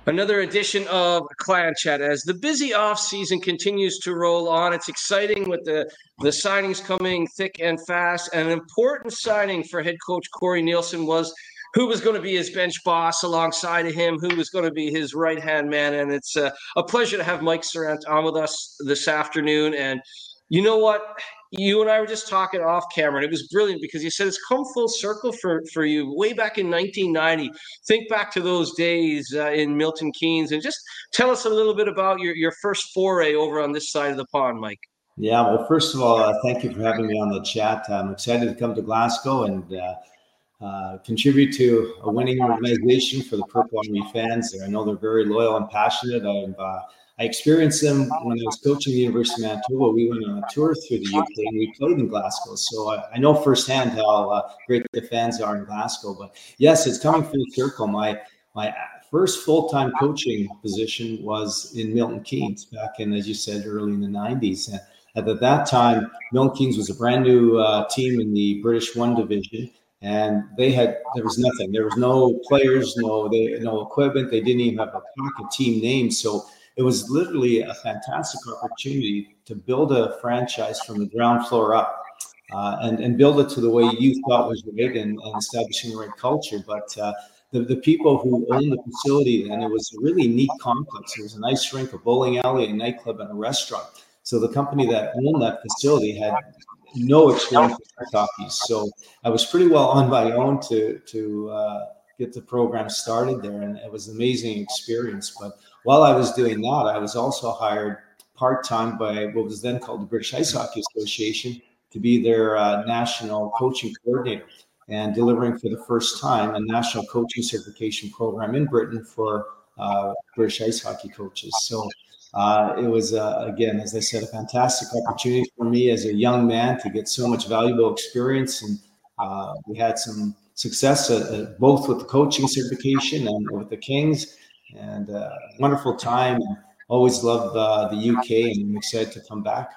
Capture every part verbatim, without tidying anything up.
Another edition of Clan Chat. As the busy off season continues to roll on, it's exciting with the, the signings coming thick and fast. And an important signing for head coach Corey Nielsen was who was going to be his bench boss alongside of him, who was going to be his right-hand man. And it's uh, a pleasure to have Mike Sarant on with us this afternoon. And you know what? You and I were just talking off camera, and it was brilliant because you said it's come full circle for, for you way back in nineteen ninety. Think back to those days uh, in Milton Keynes, and just tell us a little bit about your, your first foray over on this side of the pond, Mike. Yeah, well, first of all, uh, thank you for having me on the chat. I'm excited to come to Glasgow and uh, uh, contribute to a winning organization for the Purple Army fans there. I know they're very loyal and passionate. I've uh, I experienced them when I was coaching the University of Manitoba. We went on a tour through the U K and we played in Glasgow. So I, I know firsthand how uh, great the fans are in Glasgow. But yes, it's coming full circle. My my first full-time coaching position was in Milton Keynes back in, as you said, early in the nineties. And at that time, Milton Keynes was a brand new uh, team in the British One Division. And they had, there was nothing. There was no players, no they, no equipment. They didn't even have a pocket team name. So it was literally a fantastic opportunity to build a franchise from the ground floor up uh, and, and build it to the way you thought was right and, and establishing the right culture. But uh, the, the people who owned the facility, and it was a really neat complex. There was an ice rink, a bowling alley, a nightclub, and a restaurant. So the company that owned that facility had no experience with hockey. So I was pretty well on my own to, to uh, get the program started there. And it was an amazing experience. But while I was doing that, I was also hired part-time by what was then called the British Ice Hockey Association to be their uh, national coaching coordinator and delivering for the first time a national coaching certification program in Britain for uh, British ice hockey coaches. So uh, it was, uh, again, as I said, a fantastic opportunity for me as a young man to get so much valuable experience. And uh, we had some success uh, uh, both with the coaching certification and with the Kings. And uh, wonderful time. And always loved uh, the U K, and I'm excited to come back.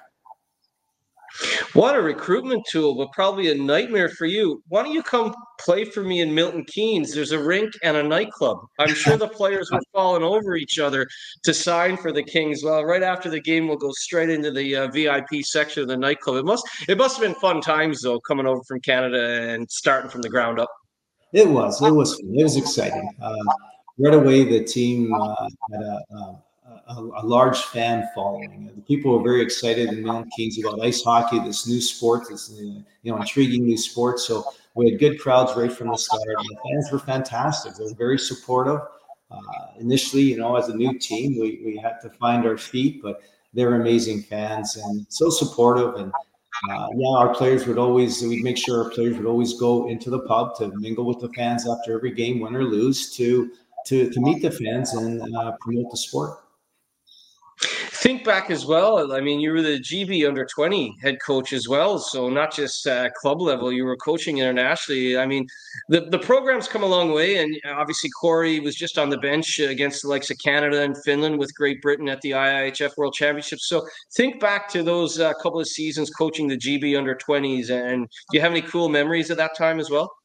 What a recruitment tool, but probably a nightmare for you. Why don't you come play for me in Milton Keynes? There's a rink and a nightclub. I'm sure the players were falling over each other to sign for the Kings. Well, right after the game, we'll go straight into the uh, V I P section of the nightclub. It must it must have been fun times, though, coming over from Canada and starting from the ground up. It was. It was fun. It was exciting. Uh, right away, the team uh, had a, a, a large fan following. The people were very excited in Milton Keynes about ice hockey, this new sport, this you know intriguing new sport. So we had good crowds right from the start. And the fans were fantastic. They were very supportive. Uh, initially, you know, as a new team, we, we had to find our feet, but they're amazing fans and so supportive. And uh, yeah, our players would always, we'd make sure our players would always go into the pub to mingle with the fans after every game, win or lose, to to to meet the fans and uh, promote the sport. Think back as well. I mean, you were the G B under twenty head coach as well. So not just uh, club level, you were coaching internationally. I mean, the, the program's come a long way. And obviously, Corey was just on the bench against the likes of Canada and Finland with Great Britain at the I I H F World Championships. So think back to those uh, couple of seasons coaching the G B under twenties. And do you have any cool memories of that time as well?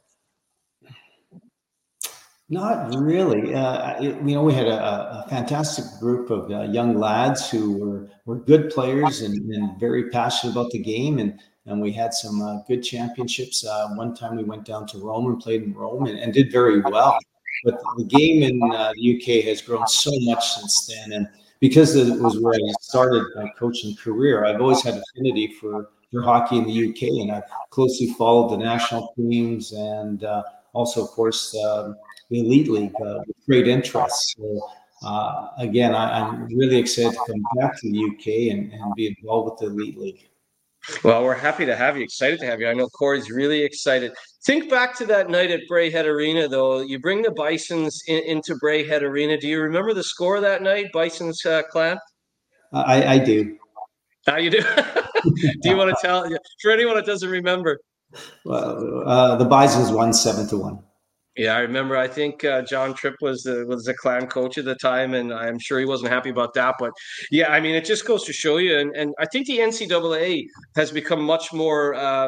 Not really. Uh, it, you know, we had a, a fantastic group of uh, young lads who were, were good players and, and very passionate about the game. And, and we had some uh, good championships. Uh, one time we went down to Rome and played in Rome and, and did very well. But the game in uh, the U K has grown so much since then. And because it was where I started my coaching career, I've always had affinity for, for hockey in the U K. And I've closely followed the national teams and uh, also, of course, um, the Elite League uh, with great interest. So uh, again, I, I'm really excited to come back to the U K and, and be involved with the Elite League. Well, we're happy to have you. Excited to have you. I know Corey's really excited. Think back to that night at Braehead Arena, though. You bring the Bisons in, into Braehead Arena. Do you remember the score that night, Bisons uh, Clan? Uh, I, I do. How you do? Do you want to tell? For anyone that doesn't remember. Well, uh, the Bisons won seven to one. Yeah, I remember. I think uh, John Tripp was the was the Clan coach at the time, and I'm sure he wasn't happy about that. But yeah, I mean, it just goes to show you. And, and I think the N C double A has become much more um,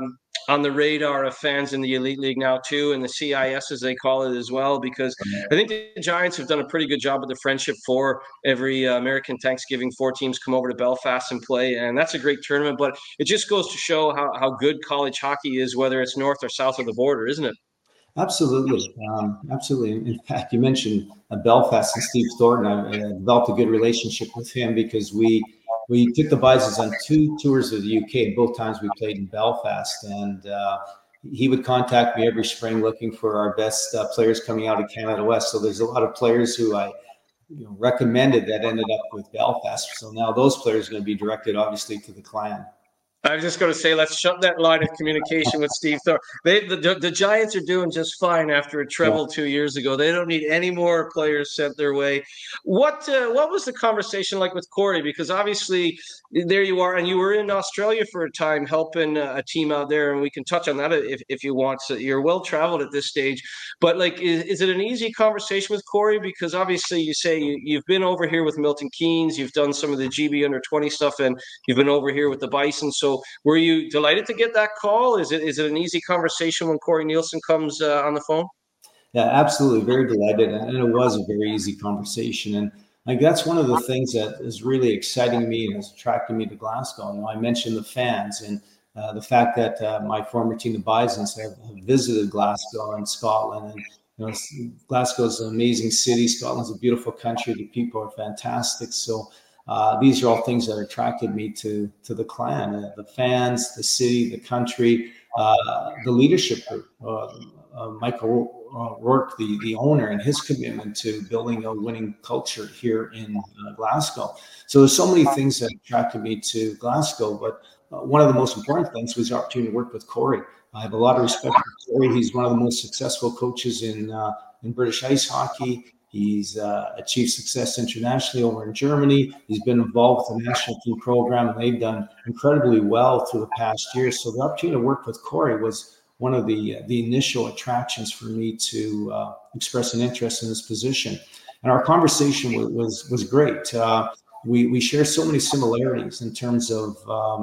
on the radar of fans in the Elite League now too, and the C I S as they call it as well, because I think the Giants have done a pretty good job with the Friendship Four. Every uh, American Thanksgiving, four teams come over to Belfast and play, and that's a great tournament. But it just goes to show how, how good college hockey is, whether it's north or south of the border, isn't it? Absolutely. Um, absolutely. In fact, you mentioned uh, Belfast and Steve Thornton. I, I developed a good relationship with him because we we took the Bisons on two tours of the U K. Both times we played in Belfast, and uh, he would contact me every spring looking for our best uh, players coming out of Canada West. So there's a lot of players who I you know, recommended that ended up with Belfast. So now those players are going to be directed, obviously, to the Clan. I was just going to say, let's shut that line of communication with Steve Thornton. They, the, the Giants are doing just fine after a treble yeah. two years ago. They don't need any more players sent their way. What uh, what was the conversation like with Corey? Because obviously, there you are, and you were in Australia for a time helping a team out there, and we can touch on that if, if you want. So you're well-traveled at this stage. But, like, is, is it an easy conversation with Corey? Because obviously, you say you, you've been over here with Milton Keynes, you've done some of the G B under twenty stuff, and you've been over here with the Bison. So were you delighted to get that call? Is it is it an easy conversation when Corey Nielsen comes uh, on the phone? Yeah, absolutely. Very delighted. And it was a very easy conversation. And like that's one of the things that is really exciting me and has attracted me to Glasgow. You know, I mentioned the fans and uh, the fact that uh, my former team, the Bisons, have, have visited Glasgow and Scotland. And you know, Glasgow's an amazing city. Scotland's a beautiful country. The people are fantastic. So Uh, these are all things that attracted me to to the Clan, uh, the fans, the city, the country, uh, the leadership group. Uh, uh, Michael Rourke, the, the owner, and his commitment to building a winning culture here in uh, Glasgow. So there's so many things that attracted me to Glasgow, but uh, one of the most important things was the opportunity to work with Corey. I have a lot of respect for Corey. He's one of the most successful coaches in uh, in British ice hockey. He's uh, achieved success internationally over in Germany. He's been involved with the national team program, and they've done incredibly well through the past year. So the opportunity to work with Corey was one of the uh, the initial attractions for me to uh, express an interest in this position. And our conversation was was, was great. Uh, we we share so many similarities in terms of um,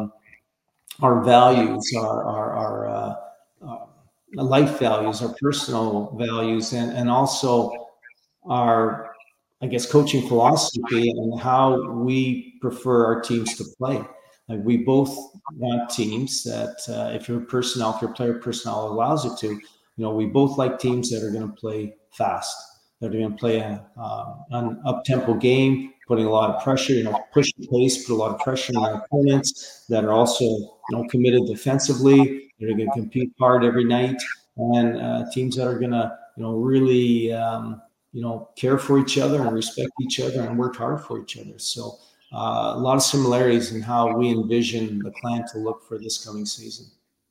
our values, our our, our uh, uh, life values, our personal values, and and also our, I guess, coaching philosophy and how we prefer our teams to play. Like we both want teams that, uh, if your personnel, if your player personnel allows it to, you know, we both like teams that are going to play fast, that are going to play a, uh, an up-tempo game, putting a lot of pressure, you know, push the pace, put a lot of pressure on their opponents, that are also, you know, committed defensively, that are going to compete hard every night, and uh, teams that are going to, you know, really, um, you know, care for each other and respect each other and work hard for each other. So uh, a lot of similarities in how we envision the Clan to look for this coming season.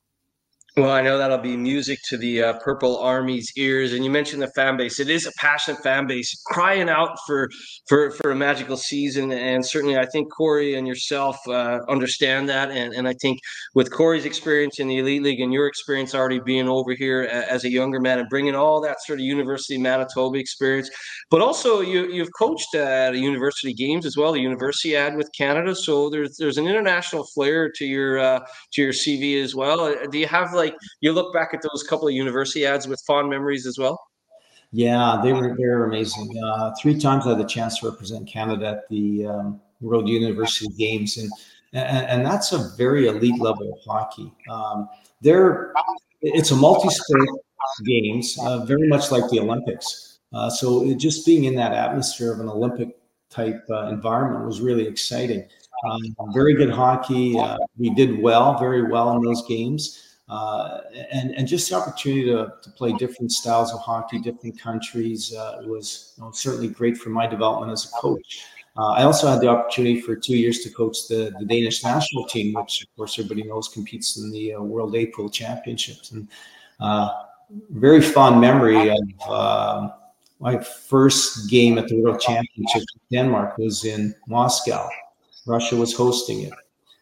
Well, I know that'll be music to the uh, Purple Army's ears. And you mentioned the fan base. It is a passionate fan base crying out for for, for a magical season. And certainly I think Corey and yourself uh, understand that. And, and I think with Corey's experience in the Elite League and your experience already being over here as a younger man and bringing all that sort of University of Manitoba experience, but also you, you've coached at university games as well, the Universiade with Canada. So there's there's an international flair to your uh, to your C V as well. Do you have like you look back at those couple of Universiades with fond memories as well? Yeah, they were they were amazing. Uh, three times I had the chance to represent Canada at the um, World University Games, and, and and that's a very elite level of hockey. Um, there, it's a multi-sport games, uh, very much like the Olympics. Uh, so it, just being in that atmosphere of an Olympic type uh, environment was really exciting. Um, very good hockey. Uh, we did well, very well in those games. Uh, and, and just the opportunity to, to play different styles of hockey, different countries, uh, was you know, certainly great for my development as a coach. Uh, I also had the opportunity for two years to coach the, the Danish national team, which, of course, everybody knows competes in the uh, World A-Pool Championships. And uh, very fond memory of uh, my first game at the World Championships in Denmark was in Moscow. Russia was hosting it.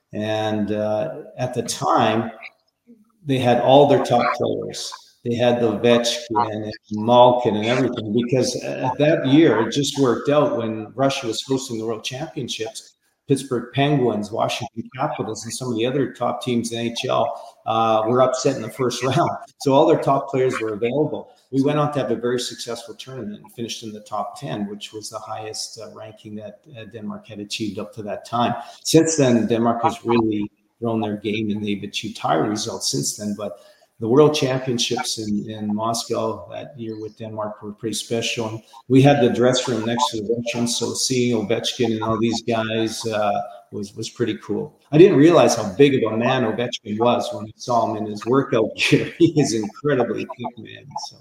And uh, at the time, they had all their top players. They had the Ovechkin and Malkin and everything, because that year it just worked out when Russia was hosting the World Championships. Pittsburgh Penguins, Washington Capitals, and some of the other top teams in the N H L uh, were upset in the first round. So all their top players were available. We went on to have a very successful tournament and finished in the top ten, which was the highest uh, ranking that uh, Denmark had achieved up to that time. Since then, Denmark has really grown their game, and they've achieved higher results since then. But the World Championships in, in Moscow that year with Denmark were pretty special. And we had the dress room next to the Russians, so seeing Ovechkin and all these guys uh, was was pretty cool. I didn't realize how big of a man Ovechkin was when I saw him in his workout gear. He is incredibly thick, man. So.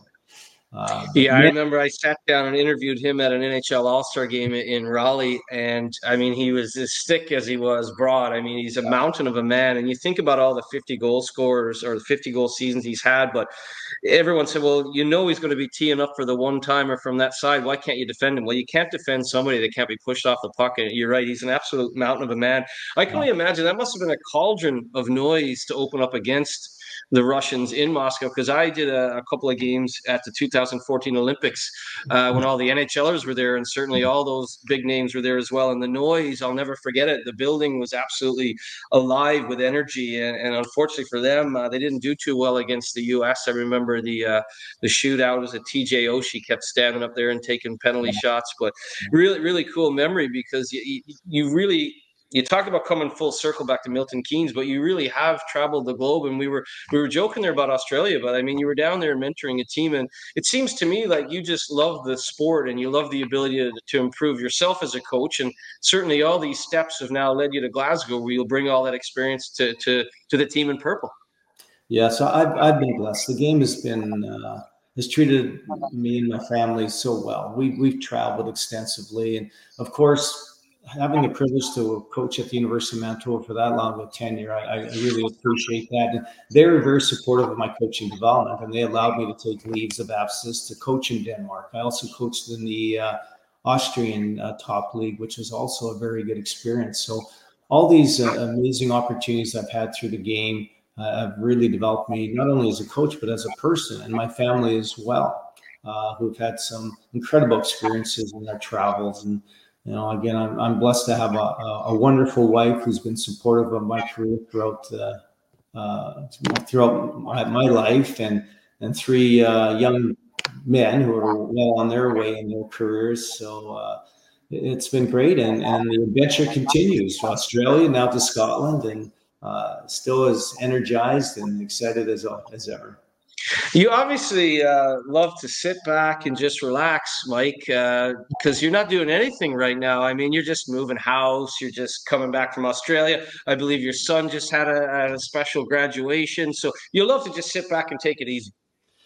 Uh, yeah, I remember I sat down and interviewed him at an N H L All-Star game in Raleigh, and I mean, he was as thick as he was broad. I mean, he's a mountain of a man, and you think about all the fifty goal scorers or the fifty goal seasons he's had, but everyone said, well, you know he's going to be teeing up for the one-timer from that side. Why can't you defend him? Well, you can't defend somebody that can't be pushed off the puck, and you're right, he's an absolute mountain of a man. I can only imagine that must have been a cauldron of noise to open up against the Russians in Moscow, because I did a, a couple of games at the two thousand fourteen Olympics uh, when all the N H Lers were there, and certainly all those big names were there as well. And the noise, I'll never forget it. The building was absolutely alive with energy, and, and unfortunately for them, uh, they didn't do too well against the U S. I remember the uh, the shootout was a T J Oshie kept standing up there and taking penalty shots, but really, really cool memory, because you, you really. You talk about coming full circle back to Milton Keynes, but you really have traveled the globe. And we were we were joking there about Australia, but I mean, you were down there mentoring a team, and it seems to me like you just love the sport and you love the ability to, to improve yourself as a coach. And certainly, all these steps have now led you to Glasgow, where you'll bring all that experience to to to the team in purple. Yeah, so I've I've been blessed. The game has been uh, has treated me and my family so well. We we've traveled extensively, and of course, having the privilege to coach at the University of Manitoba for that long of a tenure, I, I really appreciate that. And they were very supportive of my coaching development, and they allowed me to take leaves of absence to coach in Denmark. I also coached in the uh, Austrian uh, top league, which was also a very good experience. So all these uh, amazing opportunities I've had through the game uh, have really developed me, not only as a coach, but as a person, and my family as well, uh, who've had some incredible experiences in their travels. And you know, again, I'm, I'm blessed to have a, a wonderful wife who's been supportive of my career throughout uh, uh, throughout my, my life, and and three uh, young men who are well on their way in their careers. So uh, it's been great, and, and the adventure continues to Australia, now to Scotland, and uh, still as energized and excited as as ever. You obviously uh, love to sit back and just relax, Mike, because uh, you're not doing anything right now. I mean, you're just moving house. You're just coming back from Australia. I believe your son just had a, had a special graduation. So you love to just sit back and take it easy.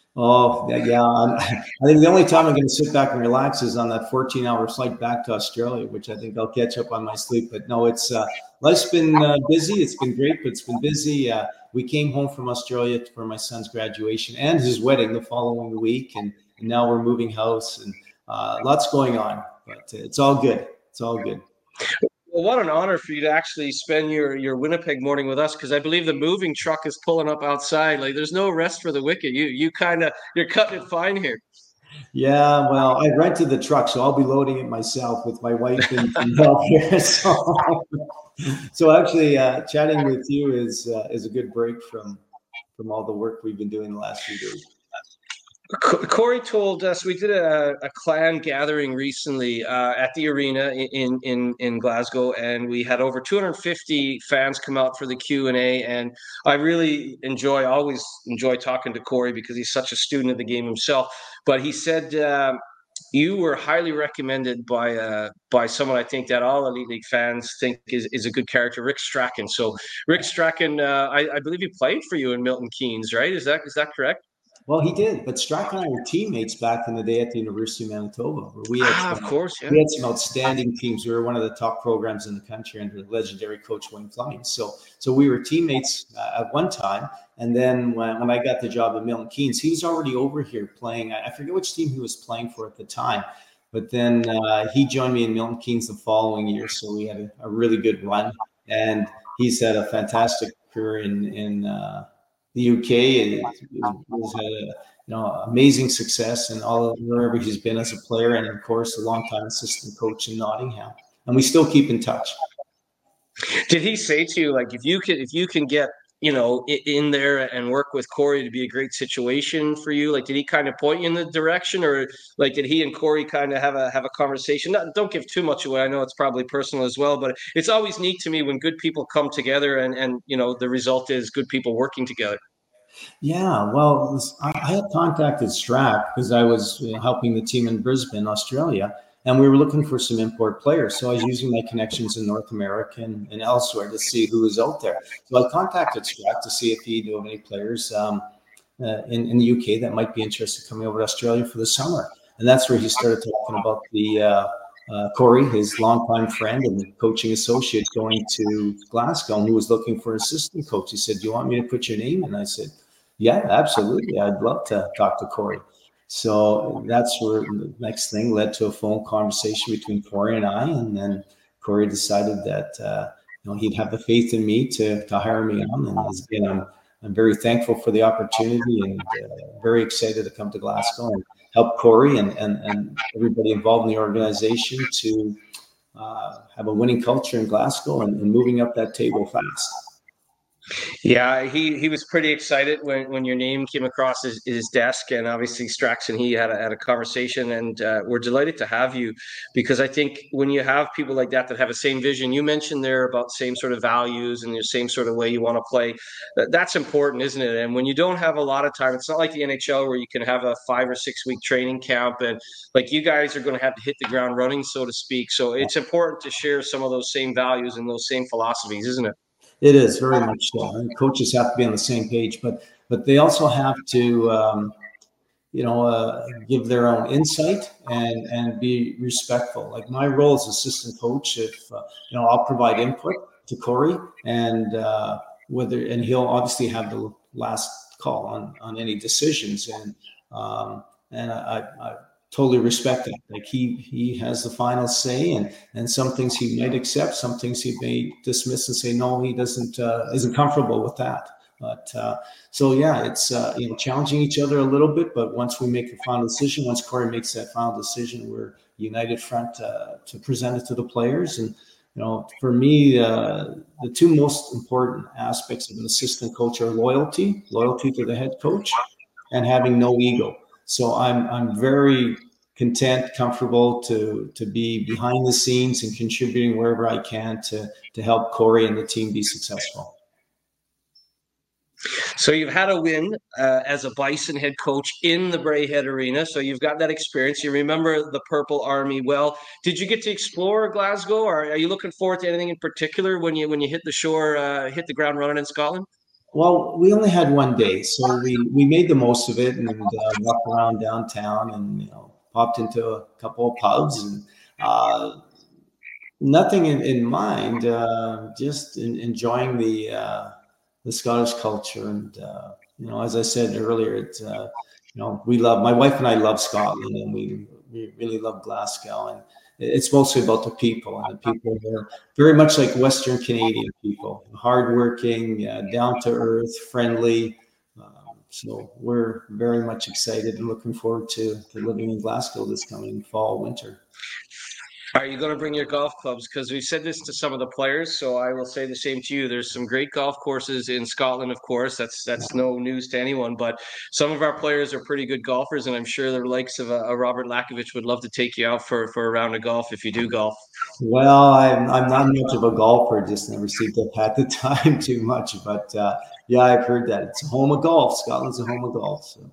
Oh, yeah. I'm, I think the only time I'm going to sit back and relax is on that fourteen hour flight back to Australia, which I think I'll catch up on my sleep. But no, it's uh, life's been uh, busy. It's been great, but it's been busy. Uh, we came home from Australia for my son's graduation and his wedding the following week. And, and now we're moving house, and uh, lots going on, but it's all good. It's all good. Well, what an honor for you to actually spend your, your Winnipeg morning with us, because I believe the moving truck is pulling up outside. Like, there's no rest for the wicked. You you kind of you're cutting it fine here. Yeah, well, I rented the truck, so I'll be loading it myself with my wife and, and help here. So, so actually, uh, chatting with you is uh, is a good break from from all the work we've been doing the last few days. Corey told us, we did a, a clan gathering recently uh, at the arena in, in, in Glasgow, and we had over two hundred fifty fans come out for the Q and A. And I really enjoy, always enjoy talking to Corey, because he's such a student of the game himself. But he said uh, you were highly recommended by uh, by someone I think that all Elite League fans think is, is a good character, Rick Strachan. So Rick Strachan, uh, I, I believe he played for you in Milton Keynes, right? Is that is that correct? Well, he did, but Strachan and I were teammates back in the day at the University of Manitoba, where we had, ah, some, of course, yeah. we had some outstanding teams. We were one of the top programs in the country under legendary coach Wayne Fleming. So, so we were teammates uh, at one time, and then when, when I got the job at Milton Keynes, he was already over here playing. I forget which team he was playing for at the time, but then uh, he joined me in Milton Keynes the following year. So we had a, a really good run, and he's had a fantastic career in in. Uh, the U K. It, was had a you know amazing success in all wherever he's been as a player, and of course a longtime assistant coach in Nottingham. And we still keep in touch. Did he say to you, like, if you can, if you can get, you know, in there and work with Corey to be a great situation for you? Like, did he kind of point you in the direction, or like, did he and Corey kind of have a have a conversation? Not, don't give too much away. I know it's probably personal as well, but it's always neat to me when good people come together and and you know the result is good people working together. Yeah, well, I I had contacted Strack because I was you know, helping the team in Brisbane, Australia, and we were looking for some import players. So I was using my connections in North America and, and elsewhere to see who was out there. So I contacted Strack to see if he knew of any players um, uh, in, in the U K that might be interested in coming over to Australia for the summer. And that's where he started talking about the uh, uh, Corey, his longtime friend and coaching associate, going to Glasgow, and who was looking for an assistant coach. He said, "Do you want me to put your name?" And I said, "Yeah, absolutely. I'd love to talk to Corey." So that's where the next thing led to a phone conversation between Corey and I, and then Corey decided that uh, you know he'd have the faith in me to to hire me on. And again, I'm I'm very thankful for the opportunity and uh, very excited to come to Glasgow and help Corey and and, and everybody involved in the organization to uh, have a winning culture in Glasgow and, and moving up that table fast. Yeah, he he was pretty excited when, when your name came across his, his desk, and obviously Strax and he had a, had a conversation, and uh, we're delighted to have you because I think when you have people like that that have the same vision, you mentioned there about same sort of values and the same sort of way you want to play, that, that's important, isn't it? And when you don't have a lot of time, it's not like the N H L where you can have a five or six week training camp, and like you guys are going to have to hit the ground running, so to speak. So it's important to share some of those same values and those same philosophies, isn't it? It is very much so. And coaches have to be on the same page, but but they also have to um, you know uh, give their own insight and and be respectful. Like my role as assistant coach, if uh, you know, I'll provide input to Corey, and uh, whether and he'll obviously have the last call on on any decisions, and um, and I, I totally respect it. Like he he has the final say, and and some things he might accept, some things he may dismiss and say no, he doesn't uh, isn't comfortable with that. But uh, so yeah, it's uh, you know challenging each other a little bit. But once we make a final decision, once Corey makes that final decision, we're united front uh, to present it to the players. And you know, for me, uh, the two most important aspects of an assistant coach are loyalty, loyalty to the head coach, and having no ego. So I'm I'm very content, comfortable to to be behind the scenes and contributing wherever I can to to help Corey and the team be successful. So you've had a win uh, as a Bison head coach in the Braehead Arena. So you've got that experience. You remember the Purple Army well. Did you get to explore Glasgow, or are you looking forward to anything in particular when you when you hit the shore, uh, hit the ground running in Scotland? Well, we only had one day, so we we made the most of it and uh, walked around downtown and you know popped into a couple of pubs and uh, nothing in, in mind, uh, just in, enjoying the uh, the Scottish culture. And uh, you know, as I said earlier, it's uh, you know we love my wife and I love Scotland, and we we really love Glasgow, and it's mostly about the people, and the people are very much like Western Canadian people, hardworking, uh, down to earth, friendly. Um, so we're very much excited and looking forward to, to living in Glasgow this coming fall, winter. Are you going to bring your golf clubs? Because we said this to some of the players, so I will say the same to you. There's some great golf courses in Scotland, of course. That's that's no news to anyone. But some of our players are pretty good golfers, and I'm sure the likes of a, a Robert Lakovich would love to take you out for, for a round of golf if you do golf. Well, I'm I'm not much of a golfer. Just never seem to have had the time too much. But uh, yeah, I've heard that it's a home of golf. Scotland's a home of golf. So.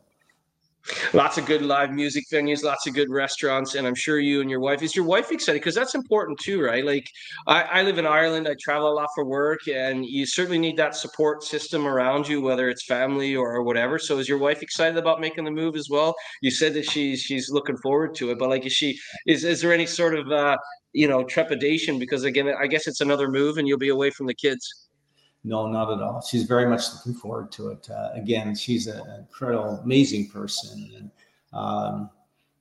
Lots of good live music venues, lots of good restaurants, and I'm sure you and your wife, is your wife excited? Because that's important too, right? Like I, I live in Ireland, I travel a lot for work, and you certainly need that support system around you, whether it's family or, or whatever. So is your wife excited about making the move as well? You said that she's she's looking forward to it, but like is she is is there any sort of uh you know trepidation? Because again, I guess it's another move and you'll be away from the kids. No, not at all. She's very much looking forward to it. Uh, again, she's an incredible, amazing person, and um,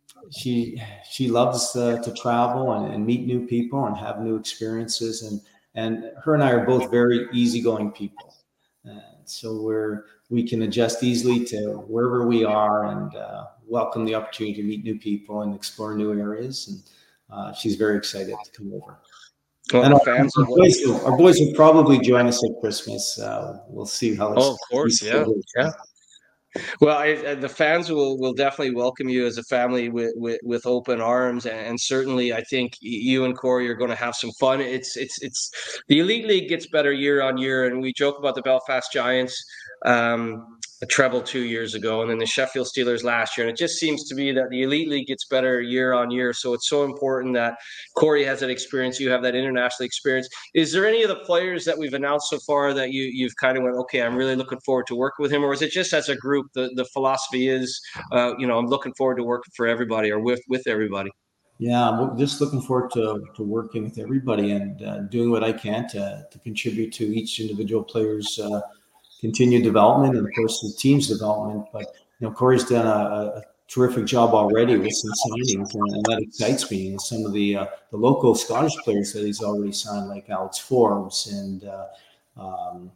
she she loves uh, to travel and, and meet new people and have new experiences. And and her and I are both very easygoing people, and so we're we can adjust easily to wherever we are and uh, welcome the opportunity to meet new people and explore new areas. And uh, she's very excited to come over. Well, And the our, fans our will welcome boys, you. will, our boys will probably join us at Christmas. Uh, we'll see how Oh, it's. of course, yeah, yeah. Well, I, uh, the fans will will definitely welcome you as a family with with, with open arms, and, and certainly, I think y- you and Corey are going to have some fun. It's it's it's the Elite League gets better year on year, and we joke about the Belfast Giants. Um, a treble two years ago, and then the Sheffield Steelers last year. And it just seems to be that the Elite League gets better year on year. So it's so important that Corey has that experience. You have that international experience. Is there any of the players that we've announced so far that you you've kind of went, okay, I'm really looking forward to working with him, or is it just as a group the the philosophy is, uh, you know, I'm looking forward to working for everybody or with with everybody? Yeah, I'm just looking forward to, to working with everybody and uh, doing what I can to, to contribute to each individual player's uh, continued development and, of course, the team's development. But, you know, Corey's done a, a terrific job already with some signings, and, and that excites me. And some of the uh, the local Scottish players that he's already signed, like Alex Forbes and uh, um,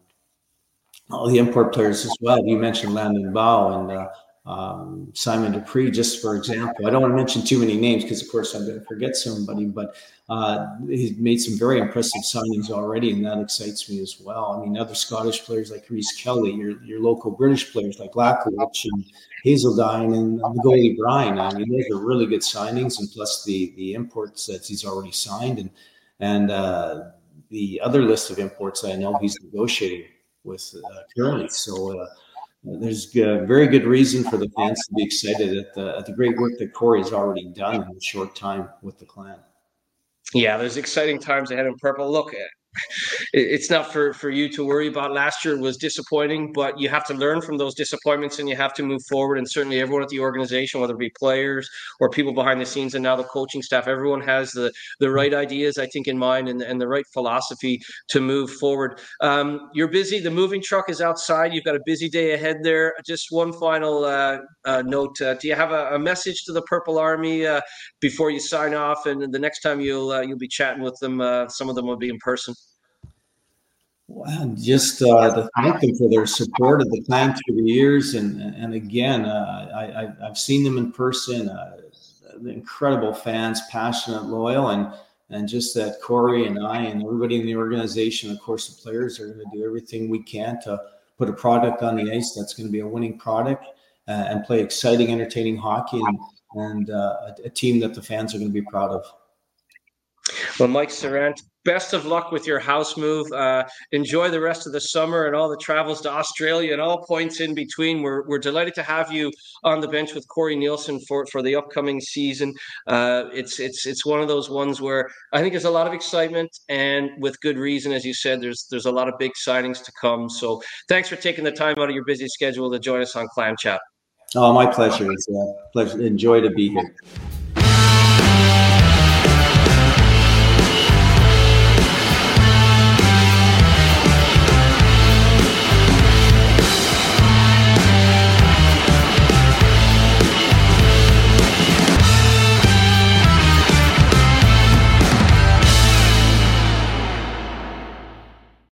all the import players as well. You mentioned Landon Bow and uh, um, Simon Dupree, just for example. I don't want to mention too many names because, of course, I'm going to forget somebody, but uh, he's made some very impressive signings already, and that excites me as well. I mean, other Scottish players like Reese Kelly, your your local British players like Lakovic and Hazeldine and the goalie Brian. I mean, those are really good signings, and plus the the imports that he's already signed, and and uh, the other list of imports I know he's negotiating with uh, currently. So uh, there's a very good reason for the fans to be excited at the, at the great work that Corey has already done in a short time with the clan. Yeah, there's exciting times ahead in purple. Look, it's not for for you to worry about. Last year was disappointing, but you have to learn from those disappointments and you have to move forward. And certainly everyone at the organization, whether it be players or people behind the scenes and now the coaching staff, everyone has the the right ideas, I think, in mind, and, and the right philosophy to move forward. Um, you're busy. The moving truck is outside. You've got a busy day ahead there. Just one final uh, uh, note. Uh, do you have a, a message to the Purple Army uh, before you sign off? And the next time you'll uh, you'll be chatting with them, uh, some of them will be in person. Well, just uh, to thank them for their support of the clan through the years, and and again, uh, I, I I've seen them in person. Uh, incredible fans, passionate, loyal, and and just that Corey and I and everybody in the organization, of course, the players are going to do everything we can to put a product on the ice that's going to be a winning product uh, and play exciting, entertaining hockey, and and uh, a, a team that the fans are going to be proud of. Well, Mike Sarant, best of luck with your house move. Uh, enjoy the rest of the summer and all the travels to Australia and all points in between. We're, we're delighted to have you on the bench with Corey Nielsen for, for the upcoming season. Uh, it's it's it's one of those ones where I think there's a lot of excitement, and with good reason, as you said. There's there's a lot of big signings to come. So thanks for taking the time out of your busy schedule to join us on Clan Chat. Oh, my pleasure. It's a pleasure. Enjoy to be here.